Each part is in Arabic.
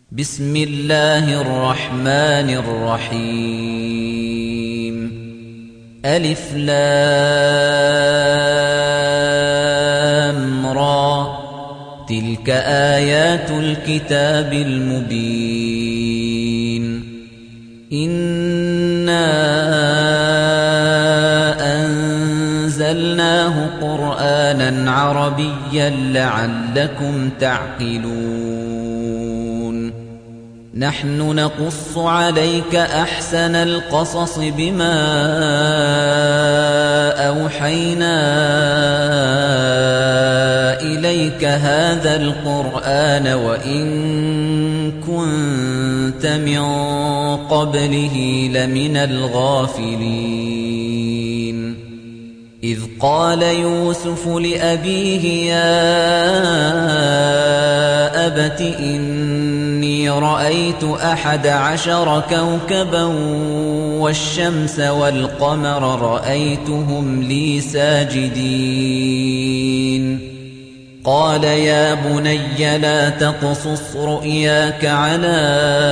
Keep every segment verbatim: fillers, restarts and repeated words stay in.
بسم الله الرحمن الرحيم ألف لام را تلك آيات الكتاب المبين إنا أنزلناه قرآنا عربيا لعلكم تعقلون نحن نقص عليك أحسن القصص بما أوحينا إليك هذا القرآن وإن كنت من قبله لمن الغافلين إذ قال يوسف لأبيه يا أبت إني رأيت أحد عشر كوكبا والشمس والقمر رأيتهم لي ساجدين قال يا بني لا تقصص رؤياك على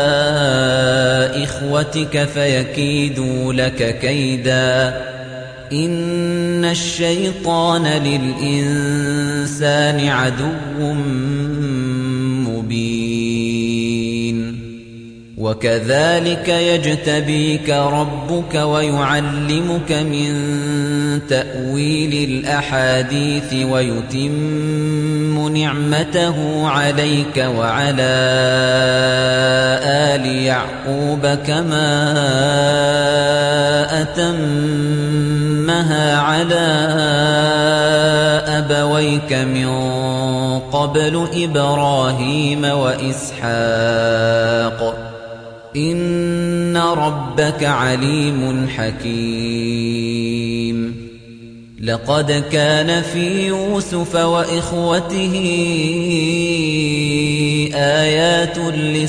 إخوتك فيكيدوا لك كيدا إن الشيطان للإنسان عدو مبين وكذلك يجتبيك ربك ويعلمك من تأويل الأحاديث ويتم نعمته عليك وعلى آل يعقوب كما أتمها على أبويك من قبل إبراهيم وإسحاق إن ربك عليم حكيم لقد كان في يوسف وإخوته آيات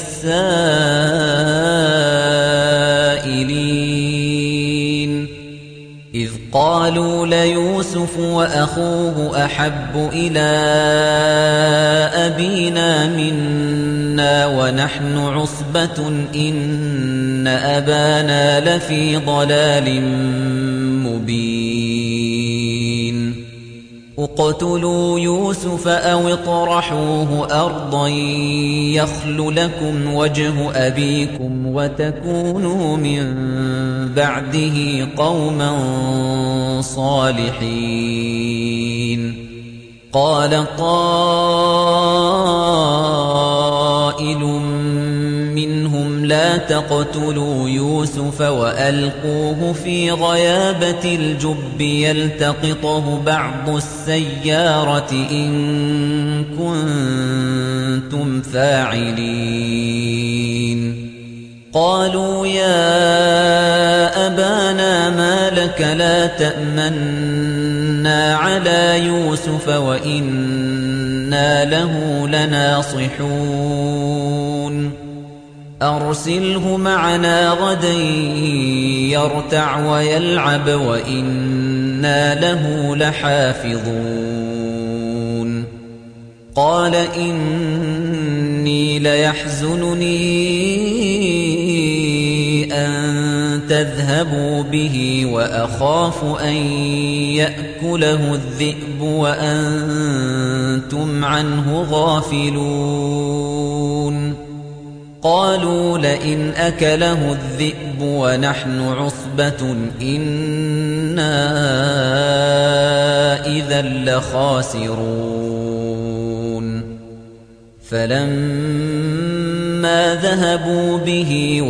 للسائلين إذ قالوا ليوسف وأخوه أحب إلى أبينا منا ونحن عصبة إن أبانا لفي ضلال مبين اقتلوا يوسف أو اطرحوه أرضا يخل لكم وجه أبيكم وتكونوا من بعده قوما صالحين قال قائل منهم لا تقتلوا يوسف وألقوه في غيابة الجب يلتقطه بعض السيارة إن كنتم فاعلين قالوا يا أبانا ما لك لا تأمنا على يوسف وإنا له لناصحون أرسله معنا غدا يرتع ويلعب وإنا له لحافظون قال إني ليحزنني أن تذهبوا به وأخاف أن يأكله الذئب وأنتم عنه غافلون قالوا لئن أكله الذئب ونحن عصبة إنا إذا لخاسرون فلما ذهبوا به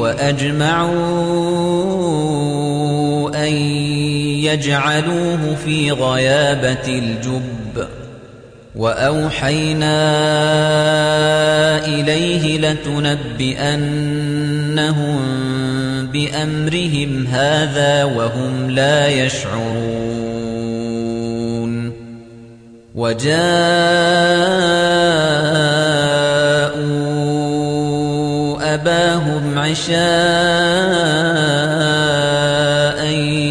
وأجمعوا أن يجعلوه في غيابة الجب وأوحينا إليه لتنبئنهم بأمرهم هذا وهم لا يشعرون وجاءوا أباهم عشاء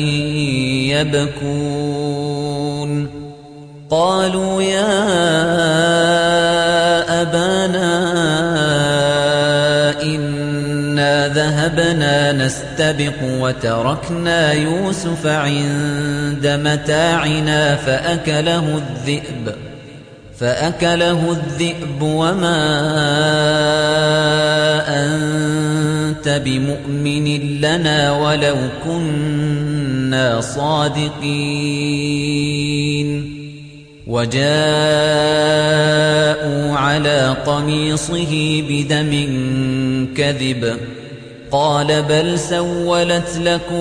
يبكون قالوا يا أبانا إِنَّا ذَهَبْنَا نَسْتَبِقُ وَتَرَكْنَا يُوسُفَ عِندَ مَتَاعِنَا فَأَكَلَهُ الذِّئْبُ فَأَكَلَهُ الذِّئْبُ وَمَا أَنتَ بِمُؤْمِنٍ لَّنَا وَلَوْ كُنَّا صَادِقِينَ وَجَاءُوا عَلَىٰ قَمِيصِهِ بِدَمٍ كَذِبٍ قَالَ بَلْ سَوَّلَتْ لَكُمْ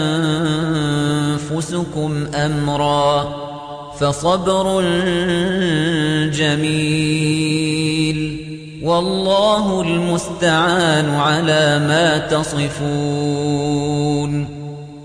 أَنفُسُكُمْ أَمْرًا فَصَبْرٌ جَمِيلٌ وَاللَّهُ الْمُسْتَعَانُ عَلَىٰ مَا تَصِفُونَ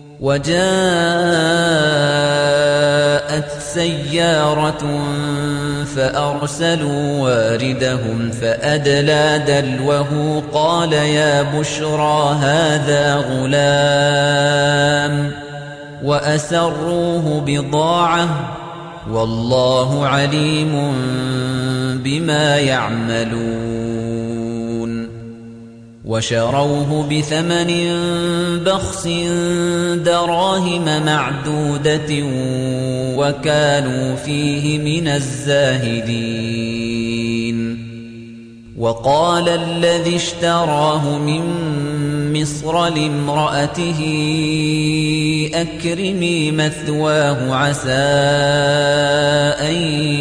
وَجَاءَتْ سَيَّارَةٌ فَأَرْسَلُوا وَارِدَهُمْ فَأَدْلَىٰ دَلْوَهُ قَالَ يَا بُشْرَىٰ هَٰذَا غُلَامٌ وَأَسَرُّوهُ بِضَاعَةً وَاللَّهُ عَلِيمٌ بِمَا يَعْمَلُونَ وَشَرَوْهُ بِثَمَنٍ بَخْسٍ دَرَاهِمَ مَعْدُودَةٍ وَكَانُوا فِيهِ مِنَ الزَّاهِدِينَ وَقَالَ الَّذِي اشْتَرَاهُ مِن مِّصْرَ لِامْرَأَتِهِ أَكْرِمِي مَثْوَاهُ عَسَىٰ أَن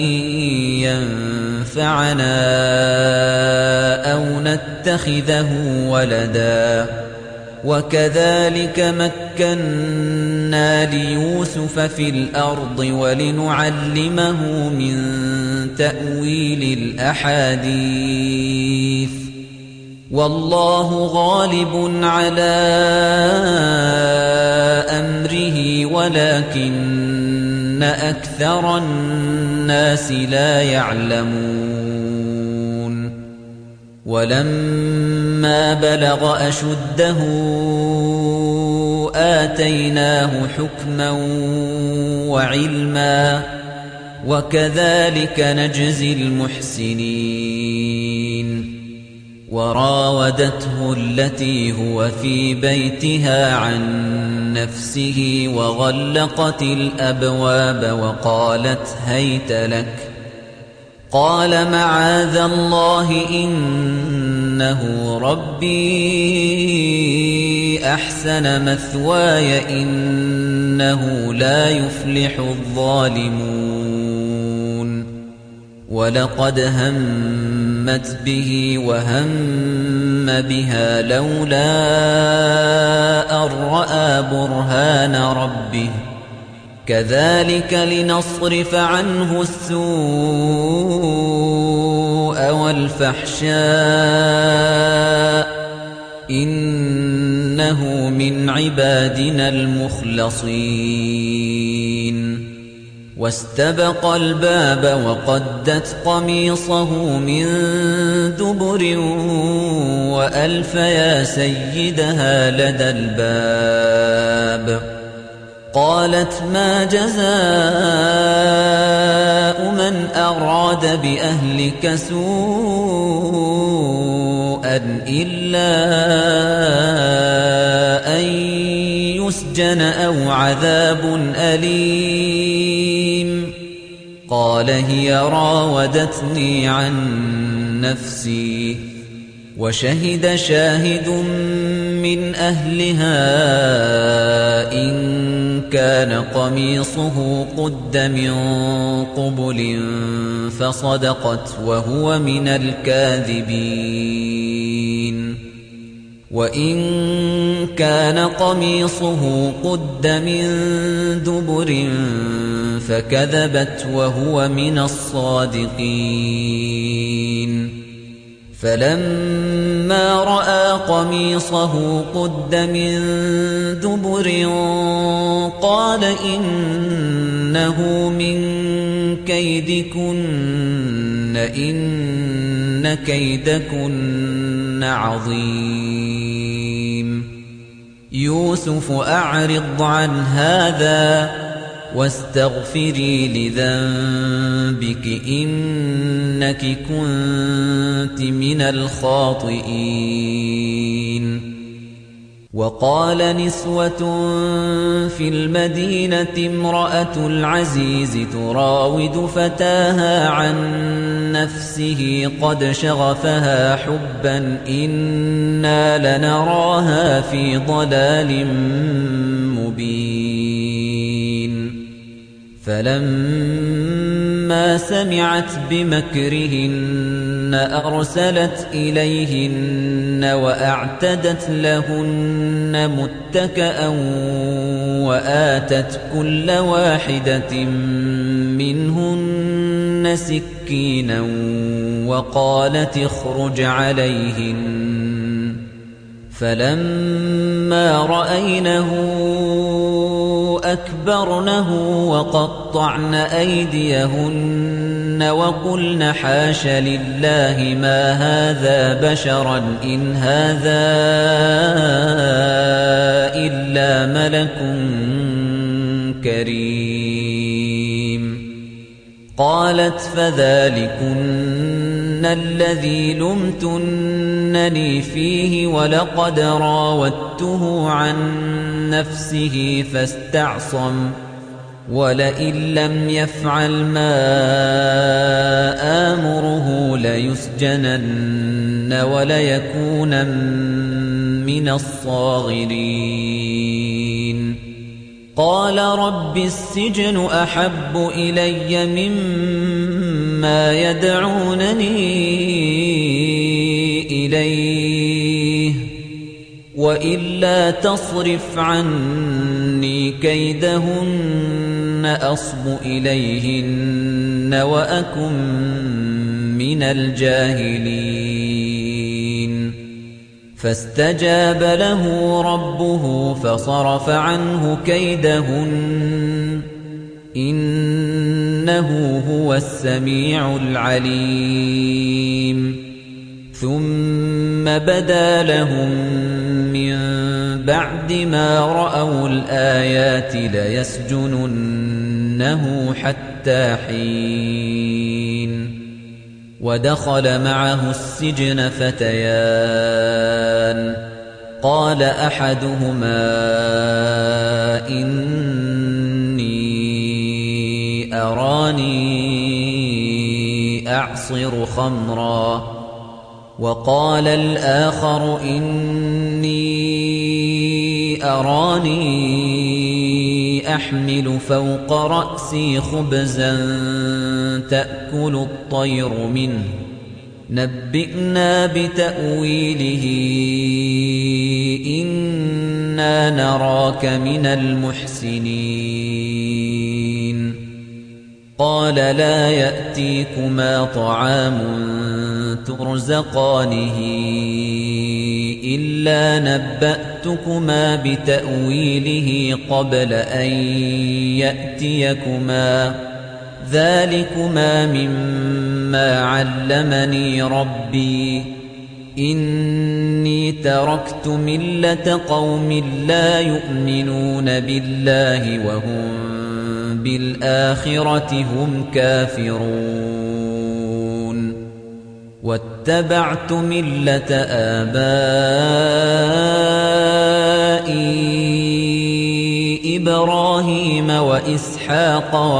يَنفَعَنَا أَوْ نَتَّخِذَهُ وَلَدًا وَكَذَٰلِكَ مَكَّنَّا لِيُوسُفَ فِي الْأَرْضِ وَلِنُعَلِّمَهُ مِن تَأْوِيلِ الْأَحَادِيثِ وَاللَّهُ غَالِبٌ عَلَىٰ أَمْرِهِ وَلَٰكِنَّ أَكْثَرَ النَّاسِ لَا يَعْلَمُونَ وَلَمَّا بَلَغَ أَشُدَّهُ آتَيْنَاهُ حُكْمًا وَعِلْمًا وَكَذَٰلِكَ نَجْزِي الْمُحْسِنِينَ وَرَاوَدَتْهُ الَّتِي هُوَ فِي بَيْتِهَا عَن نَّفْسِهِ وَغَلَّقَتِ الْأَبْوَابَ وَقَالَتْ هَيْتَ لَكَ قَالَ مَعَاذَ اللَّهِ إِنَّهُ رَبِّي أَحْسَنَ مَثْوَايَ إِنَّهُ لَا يُفْلِحُ الظَّالِمُونَ وَلَقَدْ هَمَّتْ بِهِ وَهَمَّ بِهَا لَوْلَا أَن رَّأَىٰ بُرْهَانَ رَبِّهِ كَذَٰلِكَ لِنَصْرِفَ عَنْهُ السُّوءَ وَالْفَحْشَاءَ إِنَّهُ مِنْ عِبَادِنَا الْمُخْلَصِينَ وَاسْتَبَقَ الْبَابَ وَقَدَّتْ قَمِيصَهُ مِن دُبُرٍ وَأَلْفَ يَا سَيِّدَهَا لَدَى الْبَابِ قَالَتْ مَا جَزَاءُ مَنْ أَرَادَ بِأَهْلِكَ سُوءًا إِلَّا أَن يُسْجَنَ أَوْ عَذَابٌ أَلِيمٌ قَالَ هِيَ رَاوَدَتْنِي عَن نَّفْسِي وَشَهِدَ شَاهِدٌ مِّنْ أَهْلِهَا إِن كَانَ قَمِيصُهُ قُدَّ مِن قُبُلٍ فَصَدَقَتْ وَهُوَ مِنَ الْكَاذِبِينَ وَإِن كَانَ قَمِيصُهُ قُدَّ مِن دُبُرٍ فَكَذَبَتْ وَهُوَ مِنَ الصَّادِقِينَ فَلَمَّا رَأَىٰ قَمِيصَهُ قُدَّ مِن دُبُرٍ قَالَ إِنَّهُ مِن كَيْدِكُنَّ إِنَّ كَيْدَكُنَّ عَظِيمٌ يُوسُفُ أَعْرِضْ عَنْ هَٰذَا واستغفري لذنبك إنك كنت من الخاطئين وقال نسوة في المدينة امرأة العزيز تراود فتاها عن نفسه قد شغفها حبا إنا لنراها في ضلال مبين فلما سمعت بمكرهن أرسلت إليهن وأعتدت لهن متكأ وآتت كل واحدة منهن سكينا وقالت اخرج عليهن فلما رأينه أكبرنه وقطعن أيديهن وقلن حاش لله ما هذا بشرا إن هذا إلا ملك كريم قالت فذلكن الذي لمتنني فيه ولقد راودته عن نفسه فاستعصم ولئن لم يفعل ما آمره ليسجنن وليكونن من الصاغرين قال رب السجن أحب إلي مما يدعونني إليه وإلا تصرف عني كيدهن أصب إليهن وأكن من الجاهلين فاستجاب له ربه فصرف عنه كيدهن إنه هو السميع العليم ثم بدا لهم من بعد ما رأوا الآيات ليسجننه حتى حين ودخل معه السجن فتيان قال أحدهما إني أراني أعصر خمرا وقال الآخر إني أراني أحمل فوق رأسي خبزا تأكل الطير منه نبئنا بتأويله إنا نراك من المحسنين قال لا يأتيكما طعام ترزقانه إلا نبأتكما بتأويله قبل أن يأتيكما ذلكما مما علمني ربي إني تركت ملة قوم لا يؤمنون بالله وهم بالآخرة هم كافرون واتبعت ملة آبائي إبراهيم وإسحاق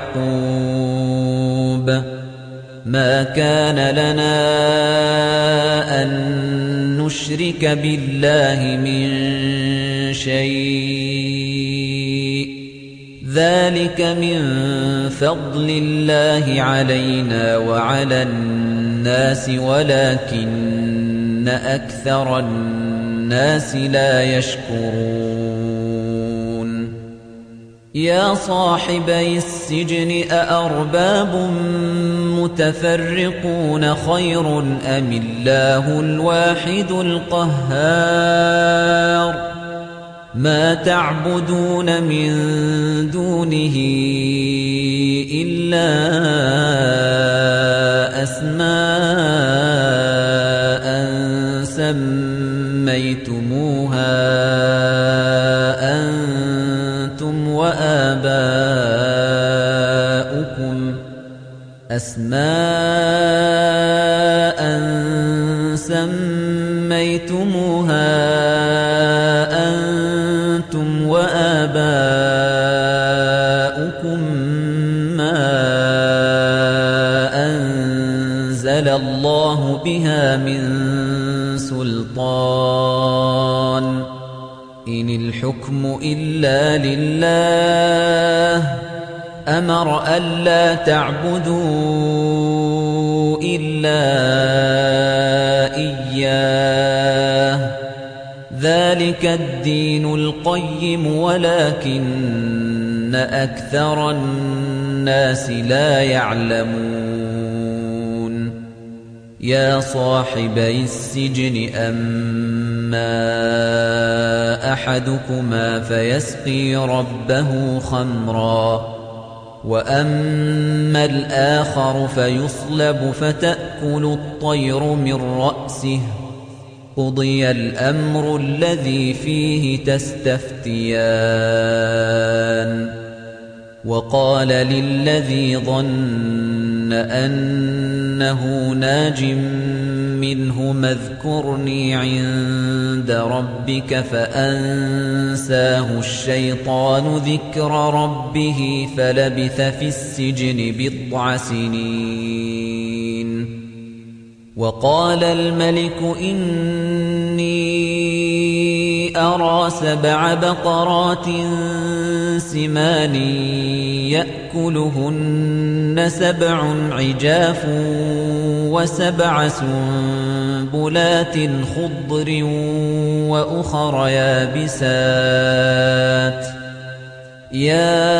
ويعقوب ما كان لنا أن نشرك بالله من شيء ذلك من فضل الله علينا وعلى الناس ولكن أكثر الناس لا يشكرون يا صاحبي السجن أأرباب متفرقون خير أم الله الواحد القهار ما تعبدون من دونه إلا أسماء سميتموها أنتم وآباؤكم أسماء سميتموها أنتم وآباؤكم ما أنزل الله بها من سلطان إن الحكم إلا لله أمر ألا تعبدوا إلا إياه ذلك الدين القيم ولكن أكثر الناس لا يعلمون يا صاحبي السجن أما أحدكما فيسقي ربه خمرا وأما الآخر فيصلب فتأكل الطير من رأسه قضي الأمر الذي فيه تستفتيان وقال للذي ظن أنه ناج منهما اذكرني عند ربك فأنساه الشيطان ذكر ربه فلبث في السجن بضع سنين وقال الملك إني أرى سبع بقرات سمان يأكلهن سبع عجاف وسبع سنبلات خضر وأخر يابسات يا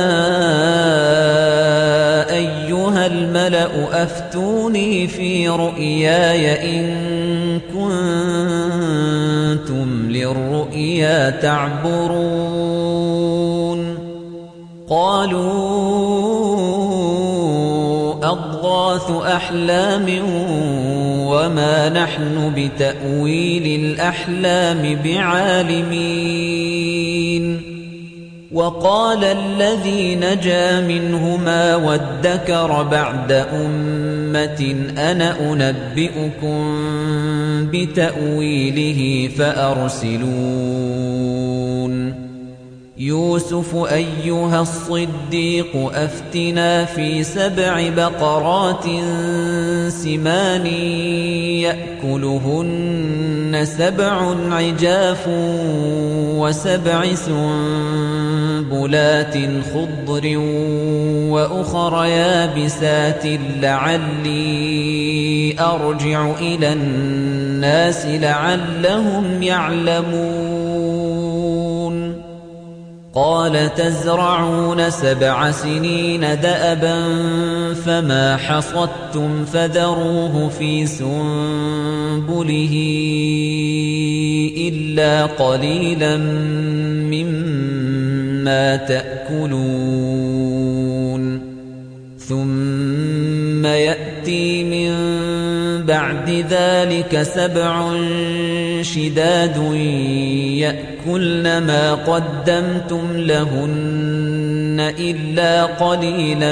أيها الملأ أفتوني في رؤياي إن كنتم للرؤيا تعبرون قالوا أضغاث أحلام وما نحن بتأويل الأحلام بعالمين وقال الذي نجا منهما وادكر بعد أمة أنا أنبئكم بتأويله فأرسلون يوسف أيها الصديق أفتنا في سبع بقرات سمان يأكلهن سبع عجاف وسبع سنبلات خضر وأخر يابسات لعلي أرجع إلى الناس لعلهم يعلمون قال تزرعون سبع سنين دأبا فما حصدتم فذروه في سنبله إلا قليلا مما تأكلون ثم يأتي من بعد ذلك سبع شداد يأكلن ما قدمتم لهن إلا قليلا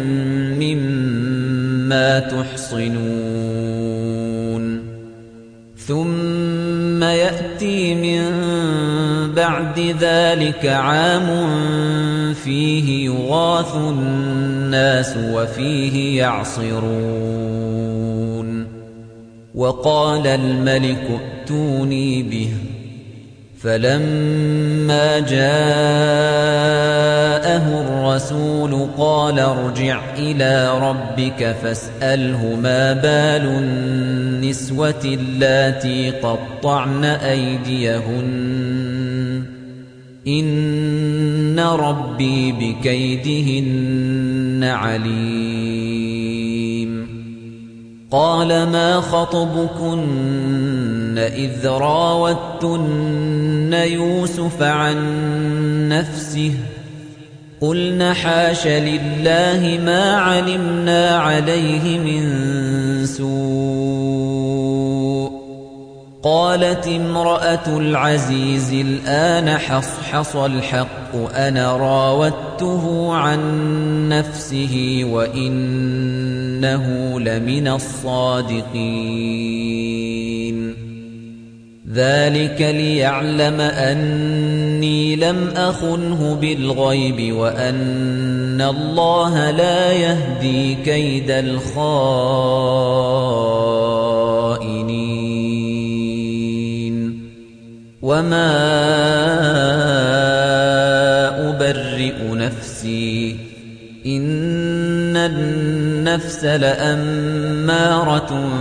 مما تحصنون ثم يأتي من بعد ذلك عام فيه يغاث الناس وفيه يعصرون وقال الملك ائتوني به فلما جاءه الرسول قال ارجع إلى ربك فاسأله ما بال النسوة اللاتي قطعن أيديهن إن ربي بكيدهن عليم قال ما خطبكن إذ راوتن يوسف عن نفسه قلنا حاش لله ما علمنا عليه من سوء قالت امرأة العزيز الآن حصحص الحق أنا راودته عن نفسه وإنه لمن الصادقين ذلك ليعلم أني لم أخنه بالغيب وأن الله لا يهدي كيد الخائنين وما أبرئ نفسي إن النفس لأمارة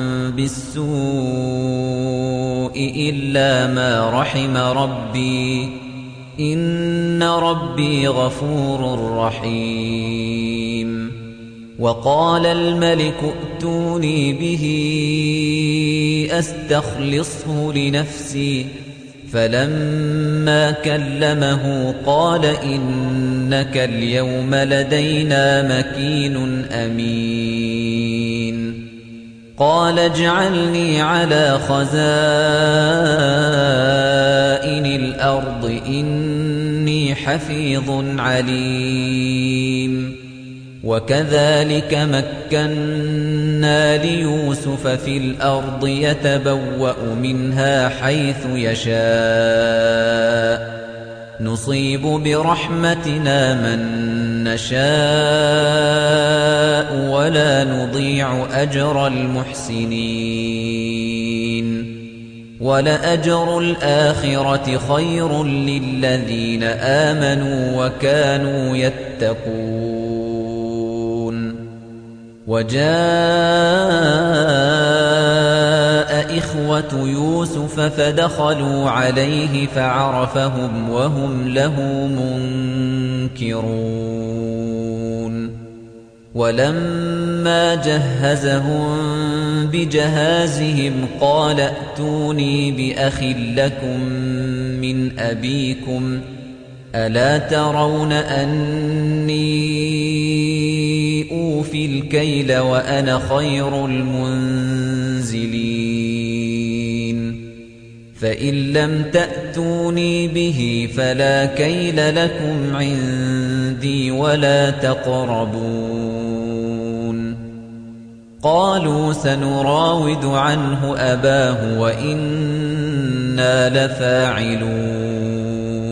بالسوء إلا ما رحم ربي إن ربي غفور رحيم وقال الملك ائتوني به أستخلصه لنفسي فلما كلمه قال إنك اليوم لدينا مكين أمين قال اجعلني على خزائن الأرض إني حفيظ عليم وكذلك مكنا ليوسف في الأرض يتبوأ منها حيث يشاء نصيب برحمتنا من نشاء ولا نضيع أجر المحسنين ولأجر الآخرة خير للذين آمنوا وكانوا يتقون وجاء إخوة يوسف فدخلوا عليه فعرفهم وهم له منكرون ولما جهزهم بجهازهم قال ائتوني بأخ لكم من أبيكم ألا ترون أني أوفي الكيل وأنا خير المنزلين فإن لم تأتوني به فلا كيل لكم عندي ولا تقربون قالوا سنراود عنه أباه وإنا لفاعلون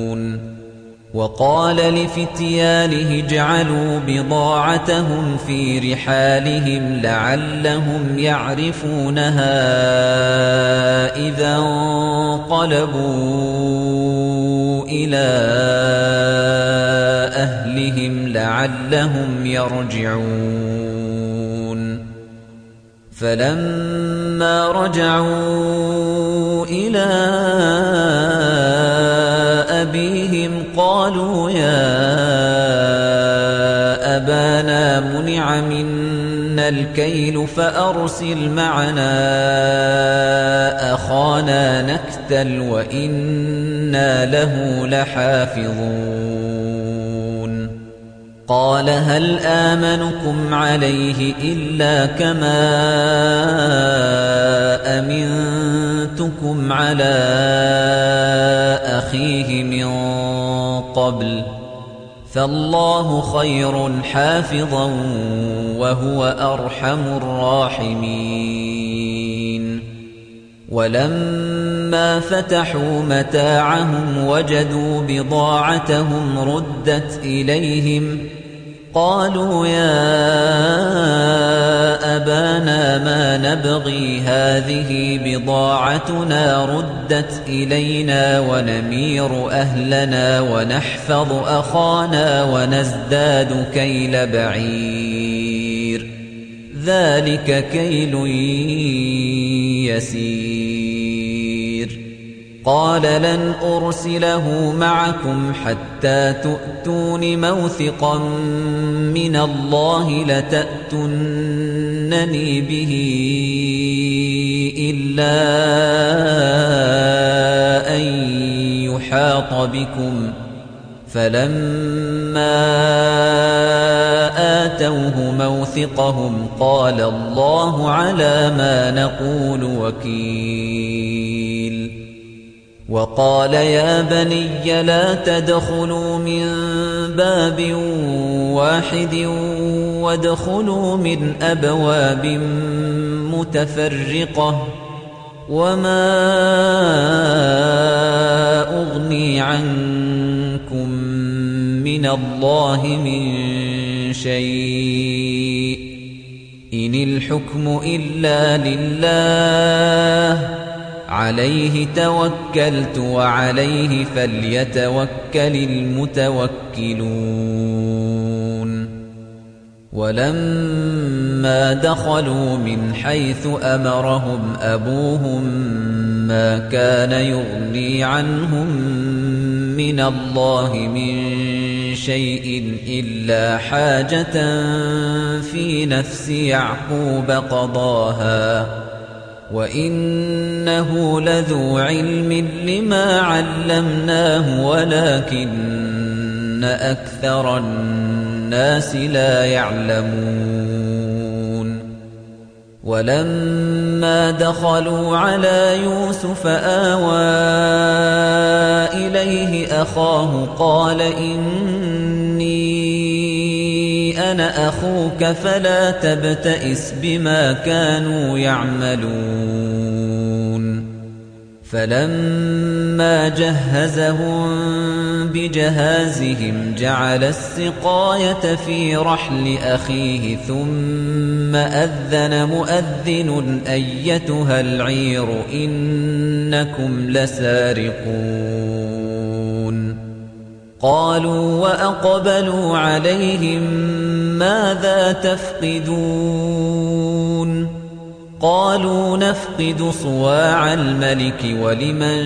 وقال لفتيانه اجعلوا بضاعتهم في رحالهم لعلهم يعرفونها إذا انقلبوا إلى أهلهم لعلهم يرجعون فلما رجعوا إلى أبيهم قالوا يا أبانا منع منا الكيل فأرسل معنا أخانا نكتل وإنا له لحافظون قال هل آمنكم عليه إلا كما أمنتكم على أخيه من قبل فالله خير حافظا وهو أرحم الراحمين ولما فتحوا متاعهم وجدوا بضاعتهم ردت إليهم قالوا يا أبانا ما نبغي هذه بضاعتنا ردت إلينا ونمير أهلنا ونحفظ أخانا ونزداد كيل بعير ذلك كيل يسير قال لن أرسله معكم حتى تؤتون موثقا من الله لتأتونني به إلا أن يحاط بكم فلما آتوه موثقهم قال الله على ما نقول وكيل وقال يا بني لا تدخلوا من باب واحد وادخلوا من أبواب متفرقة وما أغني عنكم من الله من شيء إن الحكم إلا لله عليه توكلت وعليه فليتوكل المتوكلون ولما دخلوا من حيث أمرهم أبوهم ما كان يغني عنهم من الله من شيء إلا حاجة في نفس يعقوب قضاها وإنه لذو علم لما علمناه ولكن أكثر الناس لا يعلمون ولما دخلوا على يوسف آوى إليه أخاه قال إني أنا أخوك فلا تبتئس بما كانوا يعملون فلما جهزهم بجهازهم جعل السقاية في رحل أخيه ثم أذن مؤذن أيتها العير إنكم لسارقون قالوا وأقبلوا عليهم ماذا تفقدون قالوا نفقد صواع الملك ولمن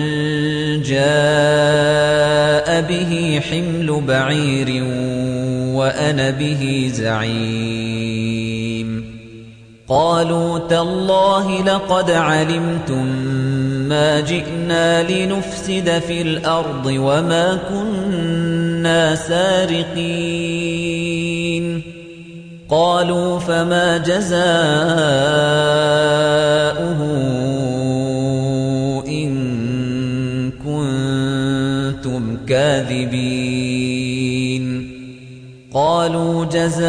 جاء به حمل بعير وأنا به زعيم قالوا تالله لقد علمتم ما جئنا لنفسد في الأرض وما كنا سارقين قالوا فما جزاؤه إن كنتم كاذبين قالوا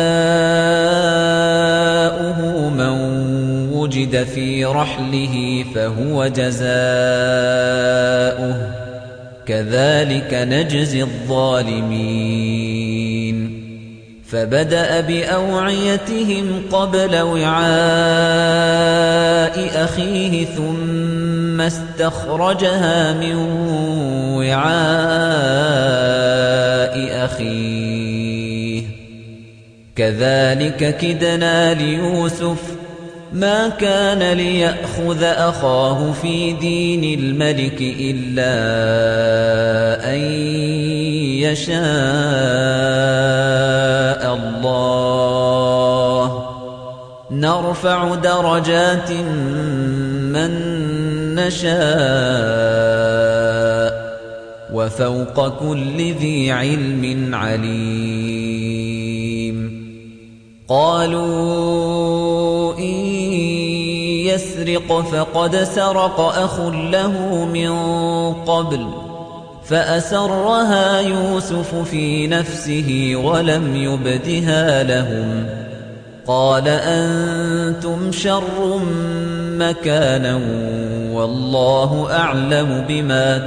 جزاؤه من وجد في رحله فهو جزاؤه كذلك نجزي الظالمين فبدأ بأوعيتهم قبل وعاء أخيه ثم استخرجها من وعاء أخيه كذلك كدنا ليوسف ما كان ليأخذ أخاه في دين الملك إلا أن يشاء الله نرفع درجات من نشاء وفوق كل ذي علم عليم قالوا إن يسرق فقد سرق أخ له من قبل فأسرها يوسف في نفسه ولم يبدها لهم قال أنتم شر مكانا والله أعلم بما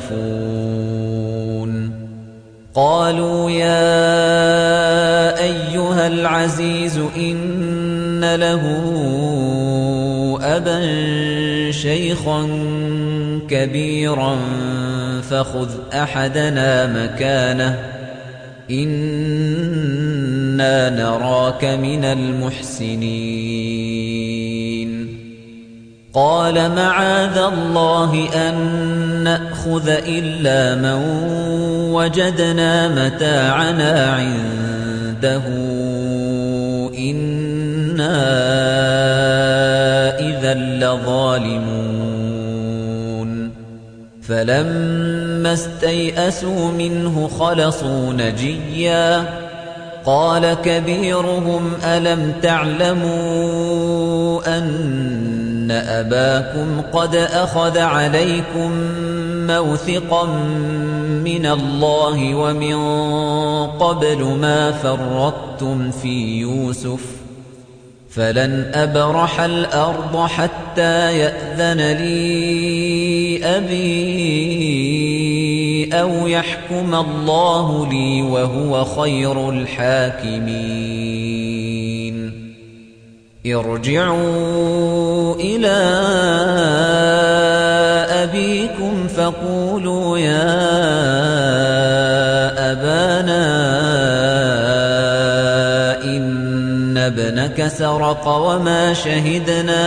تصفون قالوا يا أيها العزيز إن له أبا شيخا كبيرا فخذ أحدنا مكانه إنا نراك من المحسنين قال معاذ الله أن نأخذ إلا من وجدنا متاعنا عنده إنا إذا لظالمون فلما استيئسوا منه خلصوا نجيا قال كبيرهم ألم تعلموا أن أباكم قد أخذ عليكم موثقا من الله ومن قبل ما فرطتم في يوسف فلن أبرح الأرض حتى يأذن لي أبي أو يحكم الله لي وهو خير الحاكمين ارجعوا إلى أبيكم فقولوا يا أبانا إن ابنك سرق وما شهدنا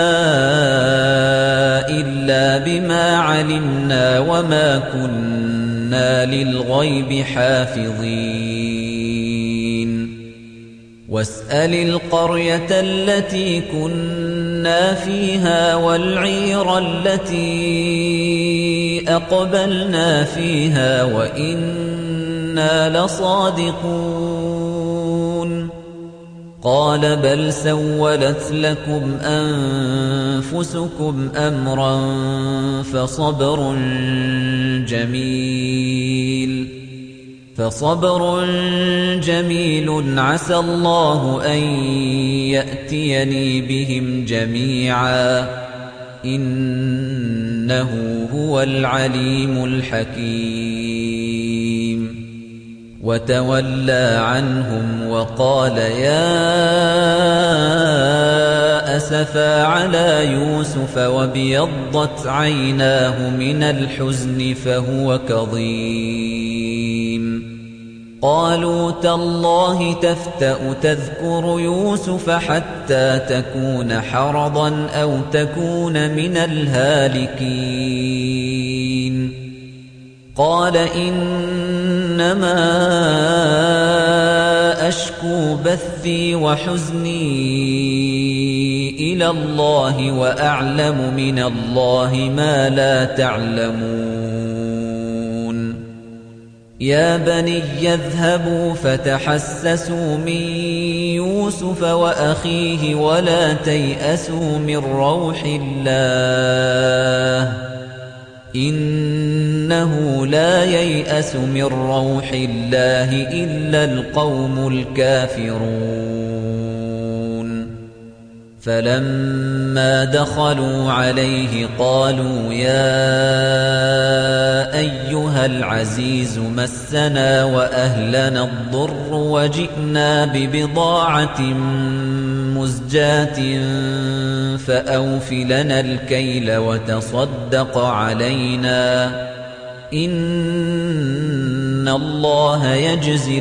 إلا بما علمنا وما كنا للغيب حافظين واسأل القرية التي كنا فيها والعير التي أقبلنا فيها وإنا لصادقون قال بل سولت لكم أنفسكم أمرا فصبر جميل فصبر جميل عسى الله أن يأتيني بهم جميعا إنه هو العليم الحكيم وتولى عنهم وقال يا أسفا على يوسف وابيضت عيناه من الحزن فهو كظيم قالوا تالله تفتأ تذكر يوسف حتى تكون حرضا أو تكون من الهالكين قال إنما أشكو بثي وحزني إلى الله وأعلم من الله ما لا تعلمون يا بني يذهبوا فتحسسوا من يوسف وأخيه ولا تيأسوا من روح الله إنه لا ييأس من روح الله إلا القوم الكافرون فلما دخلوا عليه قالوا يا أيها العزيز مسنا وأهلنا الضر وجئنا ببضاعة مزجاة فأوف لنا الكيل وتصدق علينا إن الله يجزي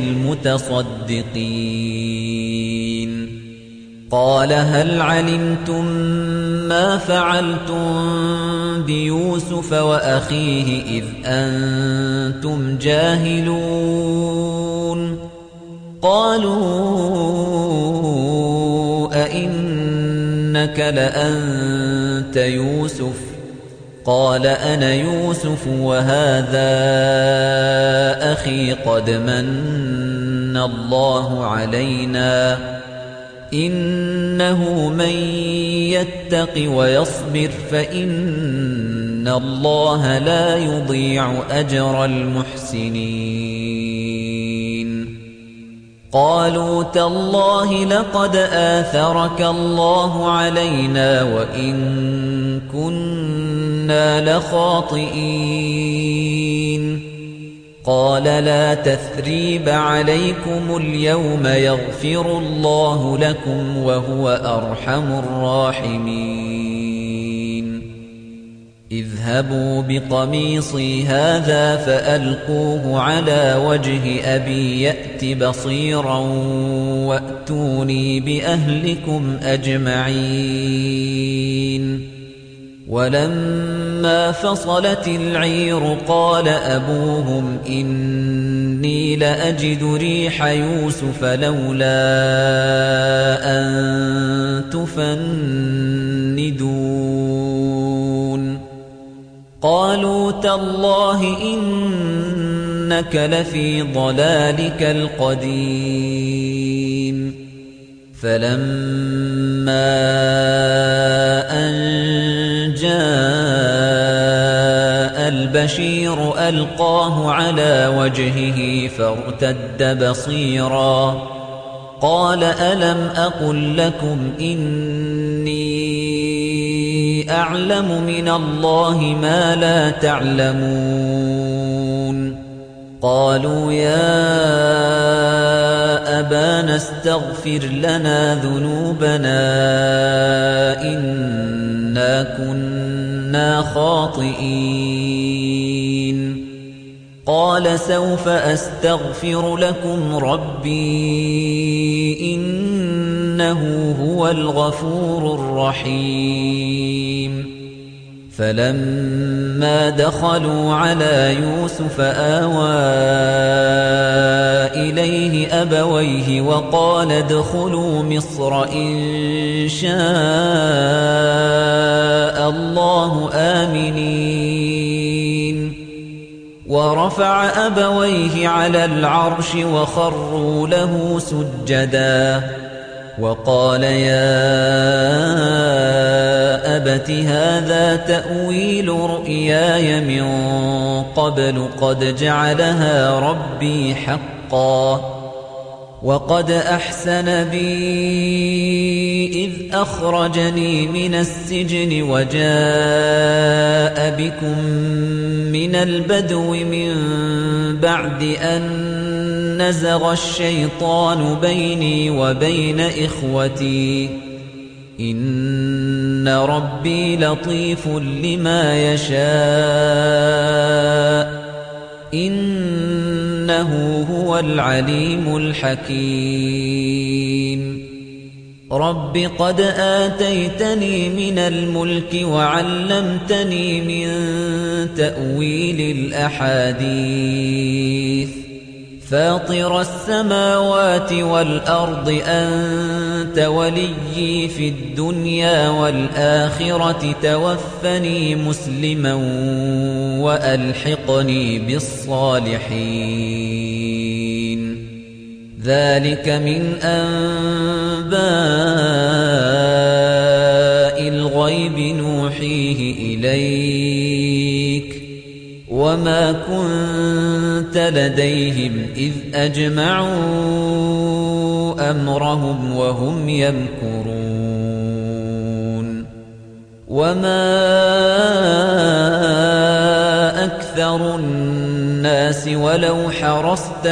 المتصدقين قال هل علمتم ما فعلتم بيوسف وأخيه إذ أنتم جاهلون قالوا أئنك لأنت يوسف قال أنا يوسف وهذا أخي قد من الله علينا إنه من يتق ويصبر فإن الله لا يضيع أجر المحسنين قالوا تالله لقد آثرك الله علينا وإن كنا لخاطئين قال لا تثريب عليكم اليوم يغفر الله لكم وهو أرحم الراحمين اذهبوا بقميصي هذا فألقوه على وجه أبي يأت بصيرا وأتوني بأهلكم أجمعين ولما فصلت العير قال أبوهم إني لأجد ريح يوسف لولا أن تفندون قالوا تالله إنك لفي ضلالك القديم فلما أن البشير ألقاه على وجهه فارتد بصيرا قال ألم أقل لكم إني أعلم من الله ما لا تعلمون قالوا يا أبانا استغفر لنا ذنوبنا إنا كنا خاطئين قال سوف أستغفر لكم ربي إنه هو الغفور الرحيم فلما دخلوا على يوسف آوى إليه أبويه وقال ادخلوا مصر إن شاء الله آمنين ورفع أبويه على العرش وخروا له سجدا وقال يا أبت هذا تأويل رؤياي من قبل قد جعلها ربي حقا وقد أحسن بي إذ أخرجني من السجن وجاء بكم من البدو من بعد أن نزغ الشيطان بيني وبين إخوتي إن ربي لطيف لما يشاء إنه هو العليم الحكيم رب قد آتيتني من الملك وعلمتني من تأويل الأحاديث فاطر السماوات والأرض أنت وليي في الدنيا والآخرة توفني مسلما وألحقني بالصالحين ذلك من أنباء الغيب نوحيه إليك وما كنت لديهم إذ أجمعوا أمرهم وهم يمكرون وما أكثر الناس ولو حرصت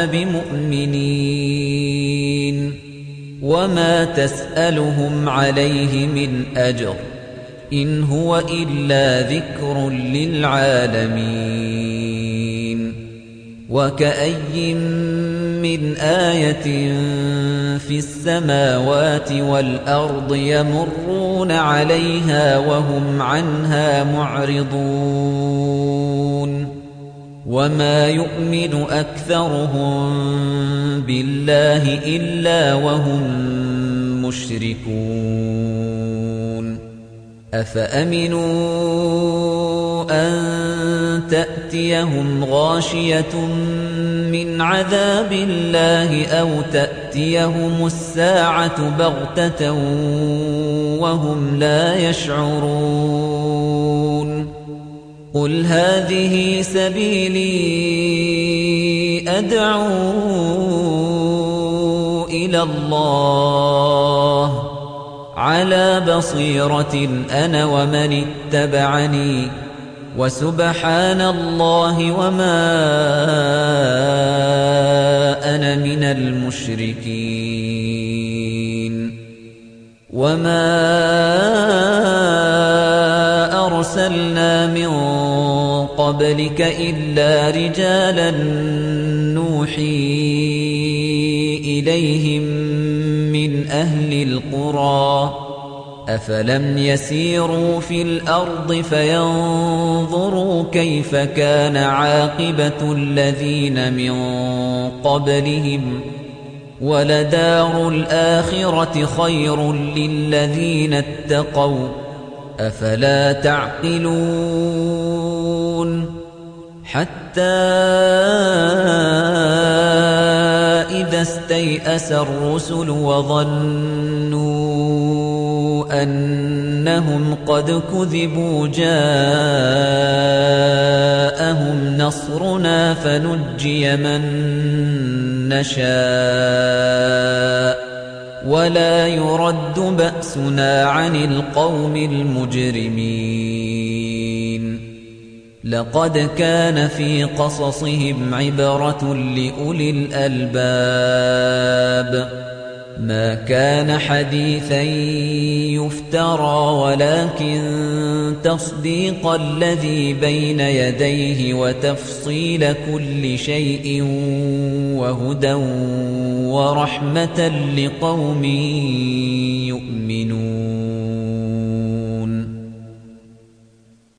بمؤمنين وما تسألهم عليه من أجر إن هو إلا ذكر للعالمين وكأي من آية في السماوات والأرض يمرون عليها وهم عنها معرضون وما يؤمن أكثرهم بالله إلا وهم مشركون أفأمنوا أن تأتيهم غاشية من عذاب الله أو تأتيهم الساعة بغتة وهم لا يشعرون قل هذه سبيلي أدعو إلى الله على بصيرة أنا ومن اتبعني وسبحان الله وما أنا من المشركين وما أرسلنا من قبلك إلا رجالا نوحي إليهم من أهل القرى أفلم يسيروا في الأرض فينظروا كيف كان عاقبة الذين من قبلهم ولدار الآخرة خير للذين اتقوا أفلا تعقلون حتى إذا استيأس الرسل وظنوا أن إنهم قد كذبوا جاءهم نصرنا فنجي من نشاء ولا يرد بأسنا عن القوم المجرمين لقد كان في قصصهم عبرة لأولي الألباب ما كان حديثا يفترى ولكن تصديق الذي بين يديه وتفصيل كل شيء وهدى ورحمة لقوم يؤمنون